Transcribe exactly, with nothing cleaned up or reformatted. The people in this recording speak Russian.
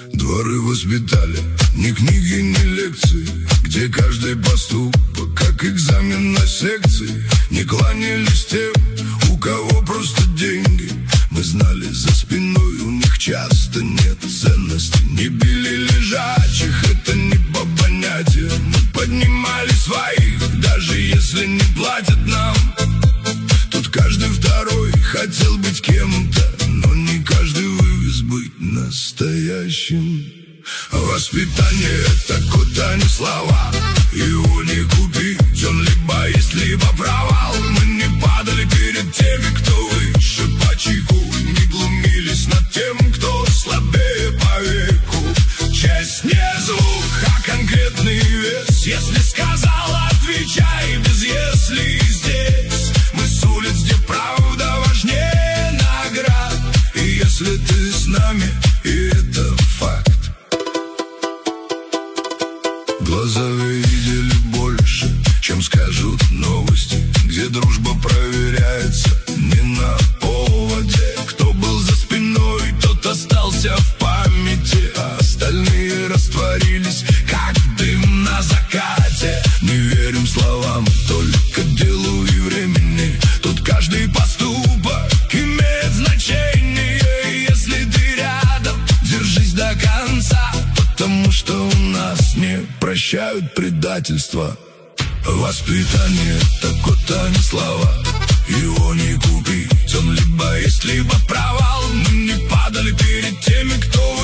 Дворы воспитали, ни книги, ни лекции, где каждый поступок, как экзамен на секции. Не кланялись тем, у кого просто деньги. Мы знали, за спиной у них часто нет ценности. Не били лежачих, это не по понятиям. Мы поднимали своих, даже если не платят нам. Тут каждый второй хотел быть кем-то, но не каждый вывез быть настоящим. Воспитание — это код, а не слова. Его не купить, он либо есть, либо провал. Мы не падали перед теми, кто выше по чайку, не глумились над тем, кто слабее по веку. Честь не звук, а конкретный вес. Если сказал, отвечай без если. Здесь мы с улиц, где правда важнее наград. И если ты с нами, и это факт. Глаза видели больше, чем скажут новости, где дружба проверяется не на поводе. Кто был за спиной, тот остался в памяти, а остальные растворились, как дым на закате. Не верим словам, только делу и времени. Тут каждый поступок имеет значение. Если ты рядом, держись до конца, потому что у нас не прощают предательства. Воспитание — это код, а не слова. Его не купить, он либо есть, либо провал. Мы не падали перед теми, кто